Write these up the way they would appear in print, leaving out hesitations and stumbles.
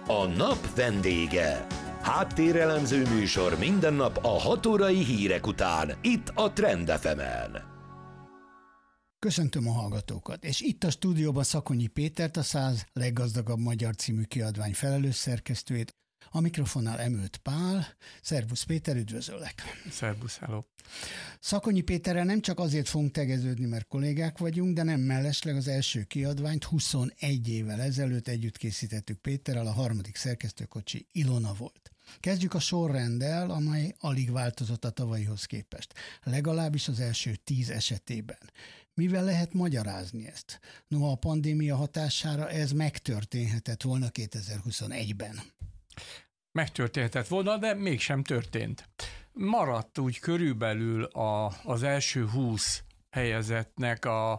A nap vendége. Háttérelemző műsor minden nap a 6 órai hírek után, itt a Trend FM-en. Köszöntöm a hallgatókat, és itt a stúdióban Szakonyi Pétert, a 100 leggazdagabb magyar című kiadvány felelős szerkesztőjét, a mikrofonnál Emőt Pál. Szervusz Péter, üdvözöllek! Szervusz, hello! Szakonyi Péterrel nem csak azért fogunk tegeződni, mert kollégák vagyunk, de nem mellesleg az első kiadványt 21 évvel ezelőtt együtt készítettük Péterrel, a harmadik szerkesztőkocsi Ilona volt. Kezdjük a sorrenddel, amely alig változott a tavalyihoz képest, legalábbis az első 10 esetében. Mivel lehet magyarázni ezt? Noha a pandémia hatására ez megtörténhetett volna 2021-ben. Megtörténhetett volna, de mégsem történt. Maradt úgy körülbelül az első 20 helyezettnek a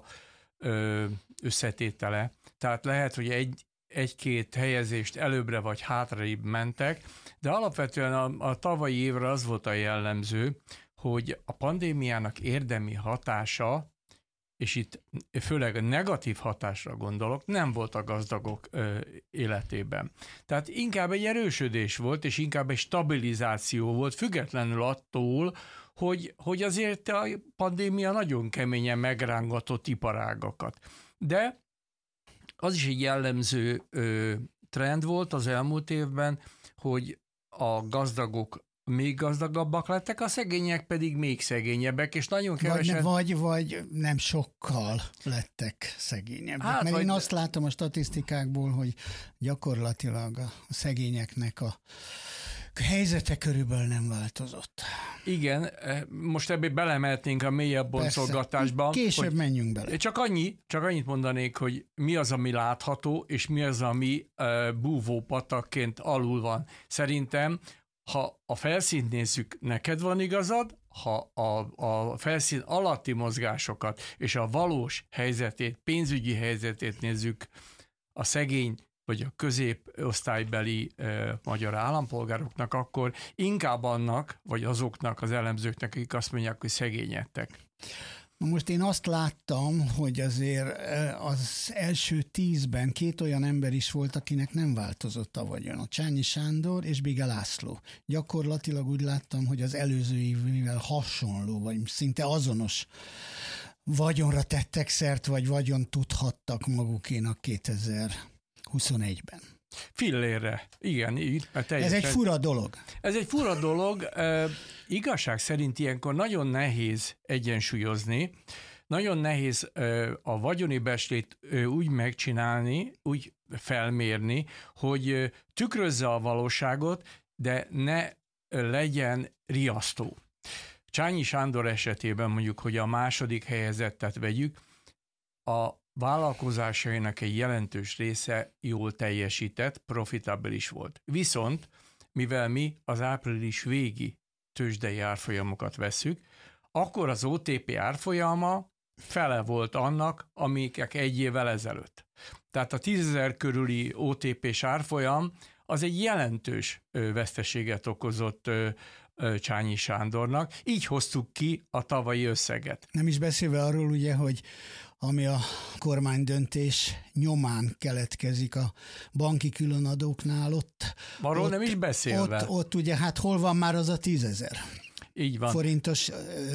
összetétele. Tehát lehet, hogy egy-két helyezést előbbre vagy hátrébb mentek, de alapvetően a tavalyi évre az volt a jellemző, hogy a pandémiának érdemi hatása, és itt főleg a negatív hatásra gondolok, nem volt a gazdagok életében. Tehát inkább egy erősödés volt, és inkább egy stabilizáció volt, függetlenül attól, hogy azért a pandémia nagyon keményen megrángatott iparágakat. De az is egy jellemző trend volt az elmúlt évben, hogy a gazdagok még gazdagabbak lettek, a szegények pedig még szegényebbek, és nagyon kevesen... Vagy nem sokkal lettek szegényebbek. Hát, mert én azt látom a statisztikákból, hogy gyakorlatilag a szegényeknek a helyzete körülbelül nem változott. Igen, most ebbe belemeltünk a mélyebb boncolgatásba. Később menjünk bele. Csak annyit mondanék, hogy mi az, ami látható, és mi az, ami búvópatakként alul van. Szerintem, ha a felszínt nézzük, neked van igazad, ha a felszín alatti mozgásokat és a valós helyzetét, pénzügyi helyzetét nézzük a szegény vagy a középosztálybeli magyar állampolgároknak, akkor inkább annak, vagy azoknak az elemzőknek, akik azt mondják, hogy szegényedtek. Most én azt láttam, hogy azért az első 10-ben 2 olyan ember is volt, akinek nem változott a vagyon. A Csányi Sándor és Bige László. Gyakorlatilag úgy láttam, hogy az előző évvel hasonló, vagy szinte azonos vagyonra tettek szert, vagy vagyon tudhattak magukénak 2021-ben. Fillérre. Igen. Ez egy fura dolog. Ez egy fura dolog. Igazság szerint ilyenkor nagyon nehéz egyensúlyozni, nagyon nehéz a vagyoni becslést úgy megcsinálni, úgy felmérni, hogy tükrözze a valóságot, de ne legyen riasztó. Csányi Sándor esetében mondjuk, hogy a második helyezettet vegyük, a vállalkozásainak egy jelentős része jól teljesített, profitabilis volt. Viszont, mivel mi az április végi tőzsdei árfolyamokat vesszük, akkor az OTP árfolyama fele volt annak, amikek egy évvel ezelőtt. Tehát a 10 000 körüli OTP-s árfolyam az egy jelentős veszteséget okozott Csányi Sándornak. Így hoztuk ki a tavalyi összeget. Nem is beszélve arról ugye, hogy ami a kormánydöntés nyomán keletkezik a banki különadóknál ott. Arról nem is beszélve. Ott ugye, hát hol van már az a 10 000 így van. Forintos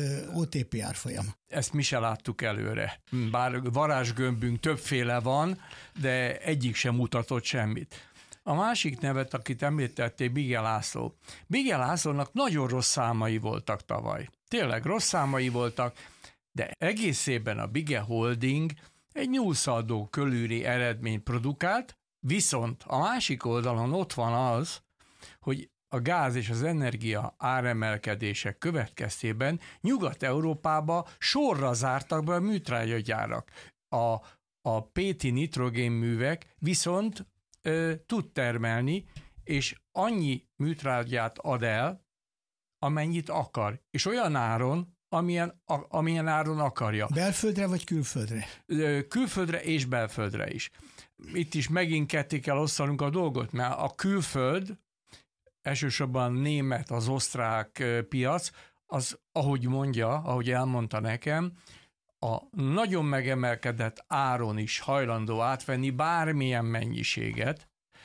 OTP árfolyam. Ezt mi se láttuk előre. Bár varázsgömbünk többféle van, de egyik sem mutatott semmit. A másik nevet, akit említették, Bige László. Bige Lászlónak nagyon rossz számai voltak tavaly. Tényleg rossz számai voltak, de egészében a Bige Holding egy nyúlszaldó körüli eredményt produkált, viszont a másik oldalon ott van az, hogy a gáz és az energia áremelkedések következtében Nyugat-Európába sorra zártak be a műtrágyagyárak. A Péti nitrogénművek viszont tud termelni, és annyi műtrágyát ad el, amennyit akar, és olyan áron, amilyen áron akarja. Belföldre vagy külföldre? Külföldre és belföldre is. Itt is megint ketté kell osztanunk a dolgot, mert a külföld, elsősorban német, az osztrák piac, az, ahogy elmondta nekem, a nagyon megemelkedett áron is hajlandó átvenni bármilyen mennyiséget,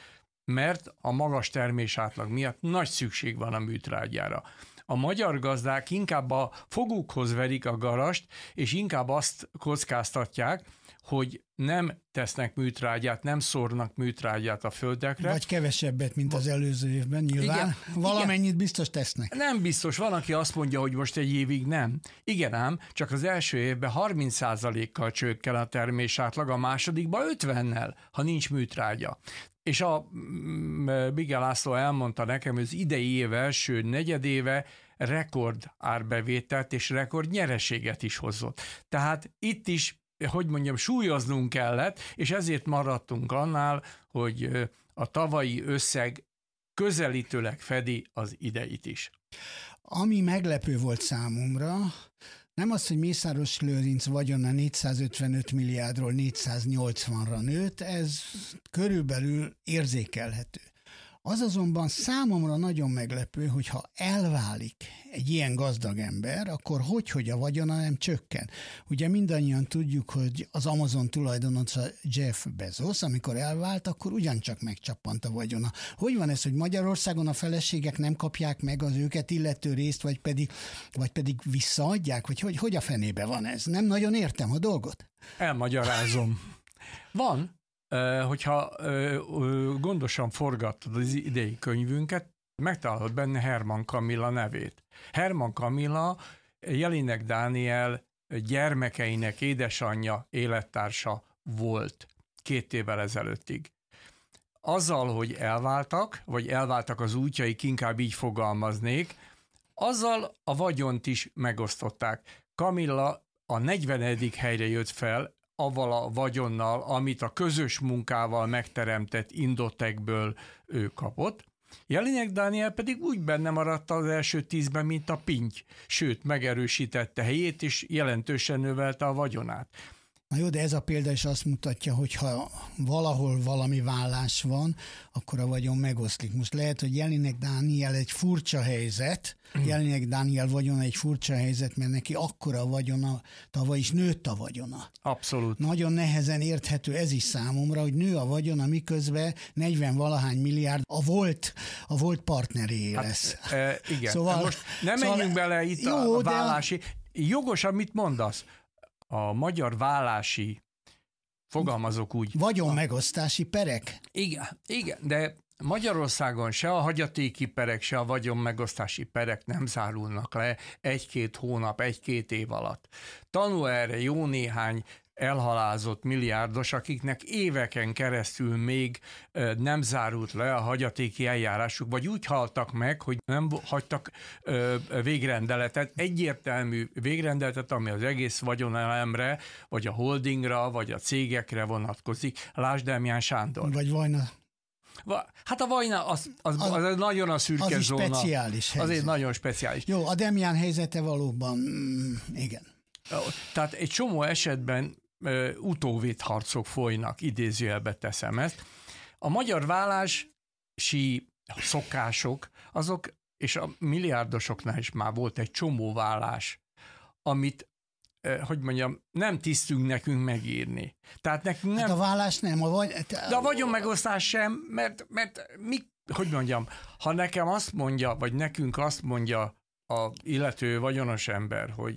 mert a magas termésátlag miatt nagy szükség van a műtrágyára. A magyar gazdák inkább a fogukhoz verik a garast, és inkább azt kockáztatják, hogy nem tesznek műtrágyát, nem szórnak műtrágyát a földekre. Vagy kevesebbet, mint az előző évben, nyilván. Igen, valamennyit igen. Biztos tesznek. Nem biztos, van, aki azt mondja, hogy most egy évig nem. Igen ám, csak az első évben 30%-kal csökken a termésátlag, a másodikban 50-nel, ha nincs műtrágya. És a Bige László elmondta nekem, hogy az idei év első negyedéve rekord árbevételt és rekord nyereséget is hozott. Tehát itt is, hogy mondjam, súlyoznunk kellett, és ezért maradtunk annál, hogy a tavalyi összeg közelítőleg fedi az ideit is. Ami meglepő volt számomra, nem az, hogy Mészáros Lőrinc vagyona 455 milliárdról 480-ra nőtt, ez körülbelül érzékelhető. Az azonban számomra nagyon meglepő, hogy ha elválik egy ilyen gazdag ember, akkor hogy a vagyona nem csökken. Ugye mindannyian tudjuk, hogy az Amazon tulajdonosa Jeff Bezos, amikor elvált, akkor ugyancsak megcsappant a vagyona. Hogy van ez, hogy Magyarországon a feleségek nem kapják meg az őket illető részt, vagy pedig visszaadják? Vagy hogy a fenébe van ez? Nem nagyon értem a dolgot. Elmagyarázom. Van. Hogyha gondosan forgattad az idei könyvünket, megtalálod benne Herman Kamilla nevét. Herman Kamilla Jelinek Dániel gyermekeinek édesanyja, élettársa volt 2 évvel ezelőttig. Azzal, hogy elváltak az útjaik, inkább így fogalmaznék, azzal a vagyont is megosztották. Kamilla a 40. helyre jött fel, avval a vagyonnal, amit a közös munkával megteremtett Indotekből ő kapott. Jelinek Dániel pedig úgy benne maradt az első 10-ben, mint a pinty, sőt, megerősítette helyét, és jelentősen növelte a vagyonát. Na jó, de ez a példa is azt mutatja, hogy ha valahol valami vállás van, akkor a vagyon megoszlik. Most lehet, hogy Jelinek Dániel egy furcsa helyzet, Jelinek Dániel vagyona egy furcsa helyzet, mert neki akkora a vagyona, tavaly is nőtt a vagyona. Abszolút. Nagyon nehezen érthető ez is számomra, hogy nő a vagyona, miközben 40-valahány milliárd a volt partneréé lesz. Igen. Szóval most nem menjünk bele itt jó, a vállási. Jogos, amit mondasz. A magyar vállási, fogalmazok úgy. Vagyonmegosztási perek? Igen, de Magyarországon se a hagyatéki perek, se a vagyonmegosztási perek nem zárulnak le 1-2 hónap, 1-2 év alatt. Tanul erre jó néhány elhalázott milliárdos, akiknek éveken keresztül még nem zárult le a hagyatéki eljárásuk, vagy úgy haltak meg, hogy nem hagytak végrendeletet, egyértelmű végrendeletet, ami az egész vagyonelemre, vagy a holdingra, vagy a cégekre vonatkozik. Lásd Demján Sándor. Vagy Vajna. Hát a Vajna az nagyon a szürke zóna. Az speciális helyzet. Az egy nagyon speciális. Jó, a Demján helyzete valóban, igen. Tehát egy csomó esetben utóvédharcok folynak, idézőjelbe teszem ezt. A magyar vállási szokások, azok, és a milliárdosoknál is már volt egy csomó vállás, amit, hogy mondjam, nem tisztünk nekünk megírni. Tehát nekünk nem... Hát a vállás nem. De a vagyonmegosztás sem, mert mi, hogy mondjam, ha nekem azt mondja, vagy nekünk azt mondja a illető vagyonos ember, hogy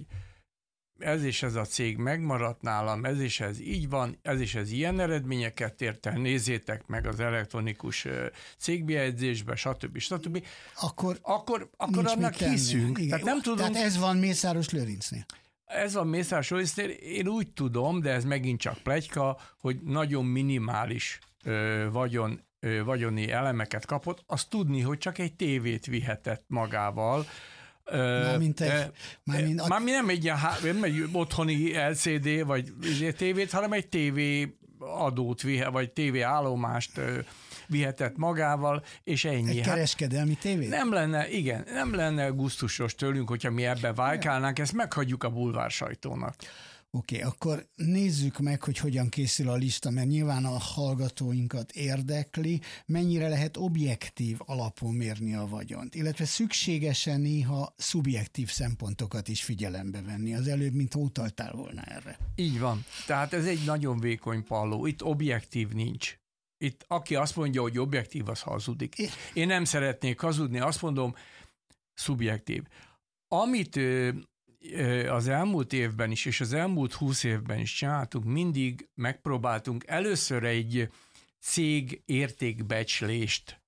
ez és ez a cég megmaradt nálam, ez és ez így van, ez és ez ilyen eredményeket ért el, nézzétek meg az elektronikus cégbejegyzésbe, stb. Akkor annak hiszünk. Tehát nem tudunk... Tehát ez van Mészáros Lőrincnél. Ez van Mészáros Lőrincnél, én úgy tudom, de ez megint csak pletyka, hogy nagyon minimális vagyoni elemeket kapott, azt tudni, hogy csak egy tévét vihetett magával, Mármint nem egy otthoni LCD vagy tévét, hanem egy tévé adót vagy tévé állomást vihetett magával, és ennyi. Egy kereskedelmi tévé? Nem lenne gusztusos tőlünk, hogyha mi ebbe vájkálnánk, ezt meghagyjuk a bulvár sajtónak. Oké, akkor nézzük meg, hogy hogyan készül a lista, mert nyilván a hallgatóinkat érdekli, mennyire lehet objektív alapon mérni a vagyont, illetve szükségesen néha szubjektív szempontokat is figyelembe venni. Az előbb, mint utaltál volna erre. Így van. Tehát ez egy nagyon vékony palló. Itt objektív nincs. itt aki azt mondja, hogy objektív, az hazudik. Én nem szeretnék hazudni, azt mondom, szubjektív. Amit az elmúlt évben is, és az elmúlt 20 évben is csináltunk, mindig megpróbáltunk először egy cég értékbecslést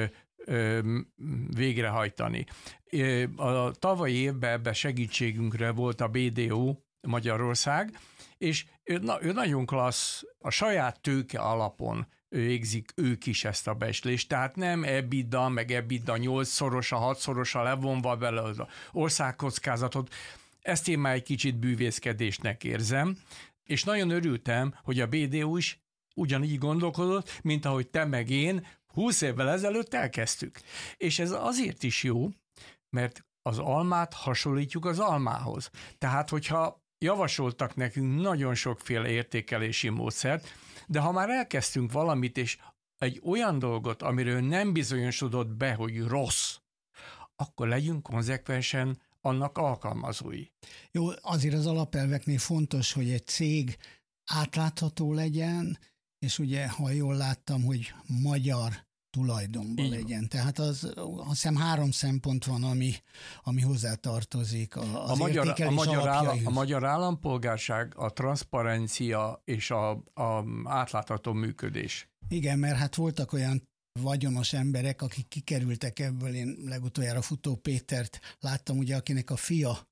végrehajtani. A tavalyi évben ebben segítségünkre volt a BDO Magyarország, és ő nagyon klassz, a saját tőke alapon végzik ők is ezt a becslést, tehát nem EBITDA, meg EBITDA 8-szorosa, 6-szorosa levonva vele az országkockázatot. Ezt én már egy kicsit bűvészkedésnek érzem, és nagyon örültem, hogy a BDO is ugyanígy gondolkodott, mint ahogy te meg én 20 évvel ezelőtt elkezdtük. És ez azért is jó, mert az almát hasonlítjuk az almához. Tehát, hogyha javasoltak nekünk nagyon sokféle értékelési módszert, de ha már elkezdtünk valamit, és egy olyan dolgot, amiről nem bizonyosodott be, hogy rossz, akkor legyünk konzekvensen annak alkalmazói. Jó, azért az alapelveknél fontos, hogy egy cég átlátható legyen, és ugye, ha jól láttam, hogy magyar tulajdonban legyen. Tehát azt hiszem 3 szempont van, ami hozzátartozik az értékelés alapjaihoz. A magyar állampolgárság, a transzparencia és a átlátható működés. Igen, mert hát voltak olyan vagyonos emberek, akik kikerültek ebből. Én legutoljára Futó Pétert láttam, ugye, akinek a fia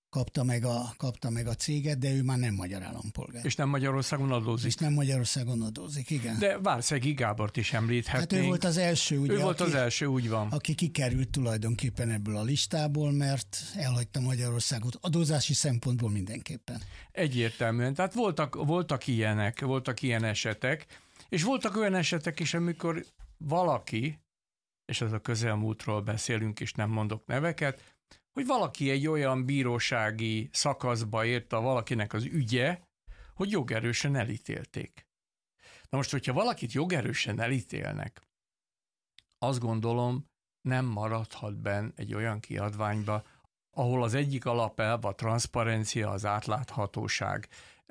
kapta meg a céget, de ő már nem magyar állampolgár. És nem Magyarországon adózik. És nem Magyarországon adózik, igen. De Várszegi Gábort is említhetnénk. Hát ő volt az első, ugye. Ő volt az első, úgy van. Aki kikerült tulajdonképpen ebből a listából, mert elhagyta Magyarországot adózási szempontból mindenképpen. Egyértelműen. Tehát voltak ilyen esetek, és voltak olyan esetek is, amikor valaki, és ez a közelmúltról beszélünk, és nem mondok neveket, hogy valaki egy olyan bírósági szakaszba érte valakinek az ügye, hogy jogerősen elítélték. Na most, hogyha valakit jogerősen elítélnek, azt gondolom, nem maradhat benn egy olyan kiadványba, ahol az egyik alapelv a transzparencia, az átláthatóság.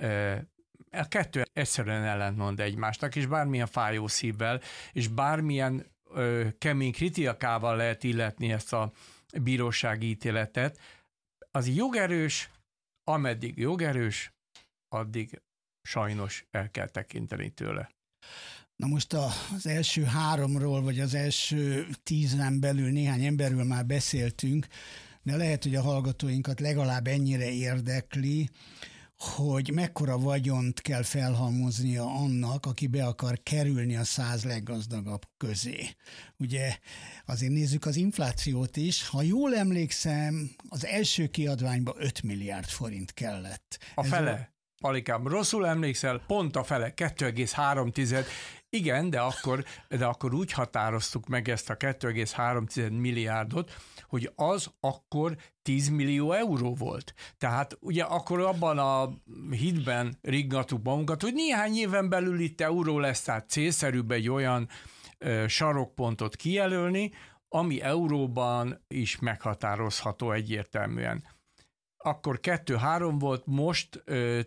A kettő egyszerűen ellentmond egymásnak, és bármilyen fájó szívvel, és bármilyen kemény kritikával lehet illetni ezt a bírósági ítéletet, az jogerős, ameddig jogerős, addig sajnos el kell tekinteni tőle. Na most az első 3-ról, vagy az első 10-en belül néhány emberről már beszéltünk, de lehet, hogy a hallgatóinkat legalább ennyire érdekli, hogy mekkora vagyont kell felhalmoznia annak, aki be akar kerülni a 100 leggazdagabb közé. Ugye azért nézzük az inflációt is. Ha jól emlékszem, az első kiadványban 5 milliárd forint kellett. A fele. Palikám, rosszul emlékszel, pont a fele, 2,3. Igen, de akkor úgy határoztuk meg ezt a 2,3 milliárdot, hogy az akkor 10 millió euró volt. Tehát ugye akkor abban a hitben riggattuk magunkat, hogy néhány éven belül itt euró lesz, tehát célszerűbb egy olyan sarokpontot kijelölni, ami euróban is meghatározható egyértelműen. Akkor 2-3 volt, most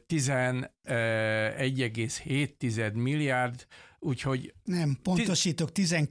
11,7 milliárd, úgyhogy... Nem, pontosítok,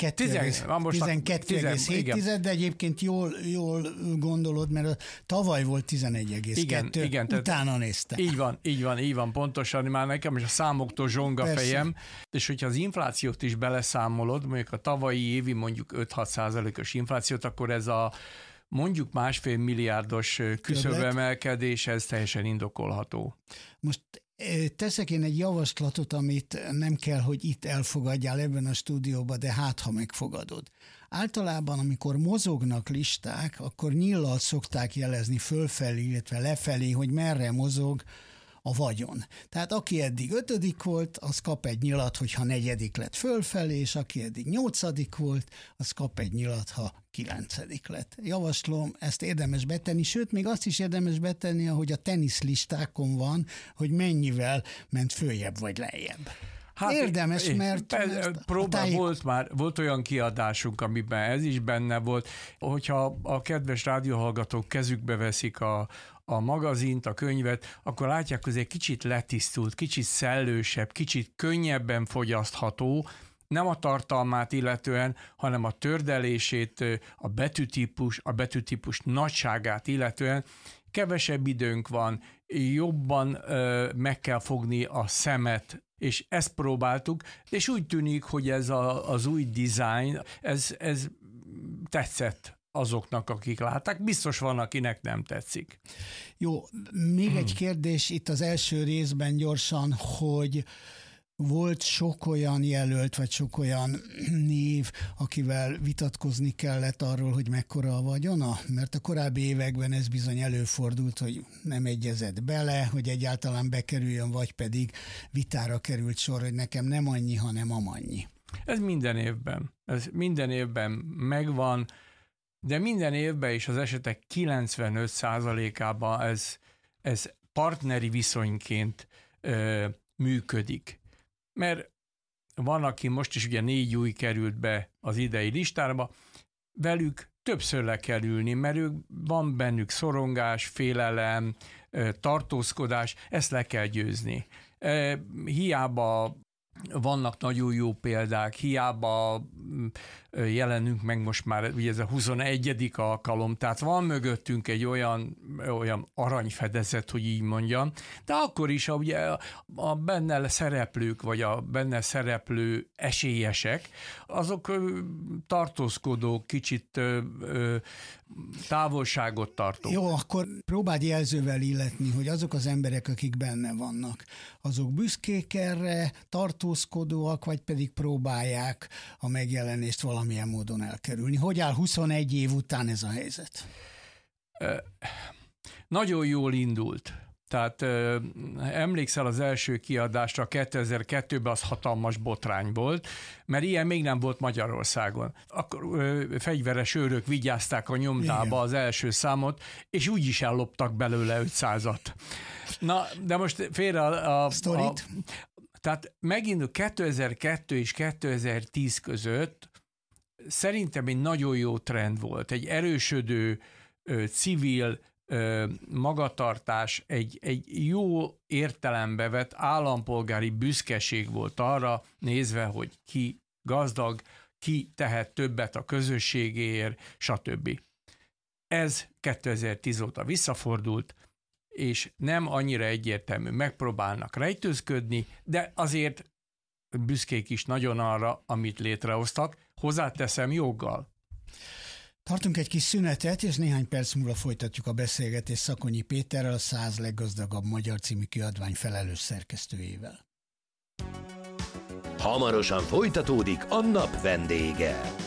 12,7, de egyébként jól gondolod, mert tavaly volt 11,2, igen, utána néztem. Így van, pontosan, már nekem is a számoktól zsong a fejem, és hogyha az inflációt is beleszámolod, mondjuk a tavalyi évi mondjuk 5-6%-os inflációt, akkor ez a mondjuk 1,5 milliárdos küszöbemelkedés, ez teljesen indokolható. Most teszek én egy javaslatot, amit nem kell, hogy itt elfogadjál ebben a stúdióban, de hát, ha megfogadod. Általában, amikor mozognak listák, akkor nyíllal szokták jelezni fölfelé, illetve lefelé, hogy merre mozog a vagyon. Tehát aki eddig 5. volt, az kap egy nyilat, hogyha 4. lett fölfelé, és aki eddig 8. volt, az kap egy nyilat, ha 9. lett. Javaslom, ezt érdemes betenni, sőt, még azt is érdemes betenni, ahogy a teniszlistákon van, hogy mennyivel ment följebb vagy lejjebb. Hát érdemes, mert volt olyan kiadásunk, amiben ez is benne volt, hogyha a kedves rádióhallgatók kezükbe veszik a magazint, a könyvet, akkor látják, hogy egy kicsit letisztult, kicsit szellősebb, kicsit könnyebben fogyasztható, nem a tartalmát illetően, hanem a tördelését, a betűtípus nagyságát illetően. Kevesebb időnk van, jobban meg kell fogni a szemet, és ezt próbáltuk, és úgy tűnik, hogy ez az új design, ez tetszett azoknak, akik látták. Biztos van, akinek nem tetszik. Jó, még egy kérdés itt az első részben gyorsan, hogy volt sok olyan jelölt, vagy sok olyan név, akivel vitatkozni kellett arról, hogy mekkora a vagyona? Mert a korábbi években ez bizony előfordult, hogy nem egyezett bele, hogy egyáltalán bekerüljön, vagy pedig vitára került sor, hogy nekem nem annyi, hanem amannyi. Ez minden évben megvan, de minden évben is az esetek 95%-ában ez partneri viszonyként működik. Mert van, aki most is ugye 4 új került be az idei listába, velük többször le kell ülni, mert van bennük szorongás, félelem, tartózkodás, ezt le kell győzni. Hiába vannak nagyon jó példák, hiába jelenünk meg most már, ugye ez a 21. alkalom, tehát van mögöttünk egy olyan aranyfedezet, hogy így mondjam, de akkor is ugye a benne szereplők, vagy a benne szereplő esélyesek, azok tartózkodók, kicsit távolságot tartók. Jó, akkor próbáld jelzővel illetni, hogy azok az emberek, akik benne vannak, azok büszkék erre, tartózkodóak, vagy pedig próbálják a megjelenést valamilyen módon elkerülni. Hogy áll 21 év után ez a helyzet? Nagyon jól indult. Tehát emlékszel az első kiadásra 2002-ben, az hatalmas botrány volt, mert ilyen még nem volt Magyarországon. Akkor fegyveres őrök vigyázták a nyomdába Igen. az első számot, és úgy is elloptak belőle 500-at. Na, de most félre tehát megint 2002 és 2010 között szerintem egy nagyon jó trend volt, egy erősödő civil magatartás, egy jó értelembe vett állampolgári büszkeség volt arra nézve, hogy ki gazdag, ki tehet többet a közösségéért, stb. Ez 2010 óta visszafordult, és nem annyira egyértelmű, megpróbálnak rejtőzködni, de azért büszkék is nagyon arra, amit létrehoztak, hozzáteszem joggal. Tartunk egy kis szünetet, és néhány perc múlva folytatjuk a beszélgetést Szakonyi Péterrel, a 100 leggazdagabb magyar című kiadvány felelős szerkesztőjével. Hamarosan folytatódik a nap vendége.